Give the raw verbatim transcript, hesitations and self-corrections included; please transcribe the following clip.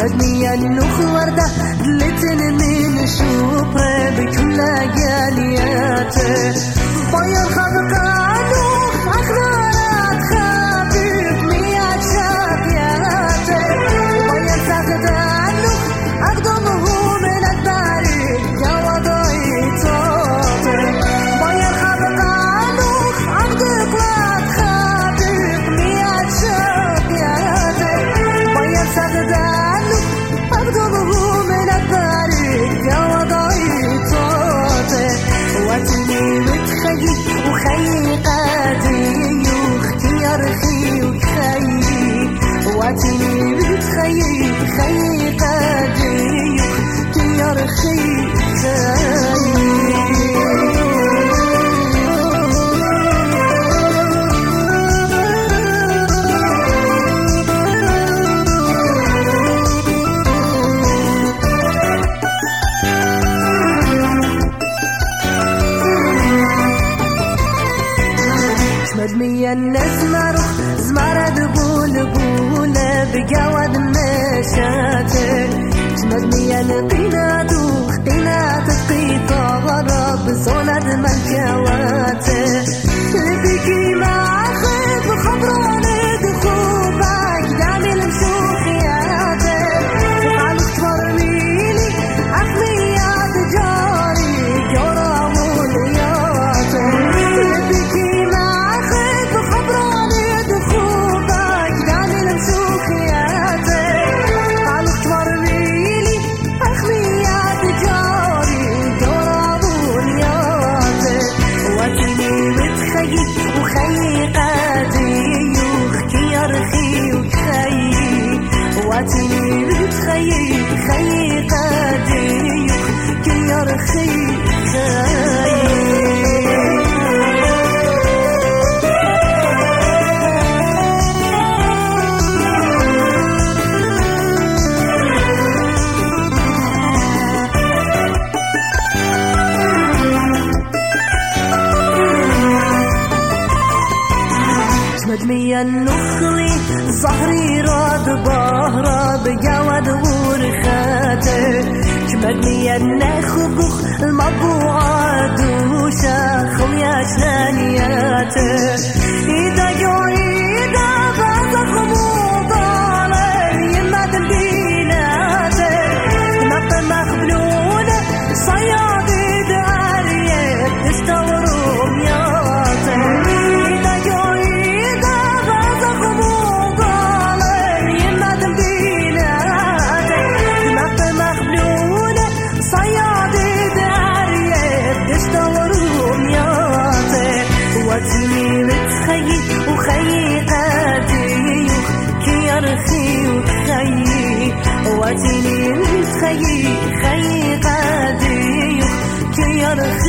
مدنية النخ وردة دلتن من شوبة بكل جالياته طير خلقة نوخ أخبارات خفيف مياه شافياته طير ساقدة نوخ أقدمه من البارد جوضي طاطر طير خلقة نوخ أقدقلات خفيف مياه شافياته طير ساقدة واتني بتخيل خيل قادي تيار خيل مدمية الناس مروخ زمرد بول بول بجواد مشاته مدمية نقينا دوخ قينا تقيطة غرب صولد ملكواته لبكي مع خيب خبراني دخوبك دعمي المشوخياته وعلى كبر ميني أخميات جاري جورا مولياته لبكي مع واتني بتخيل خيل قادي كيار خيل مدمية النخلي ظهري راد بهرة بجواد ورخاته مدمية النخبخ المبوعة دوشة خمية شلانياته إذا جويدا بازا خموضة يما دلبيناته نبت مخبلونة صيادي دارية تستوروا مياته واتني بتخيل وخيل قادي كيار خيل خيل واتني بتخيل خيل قادي كيار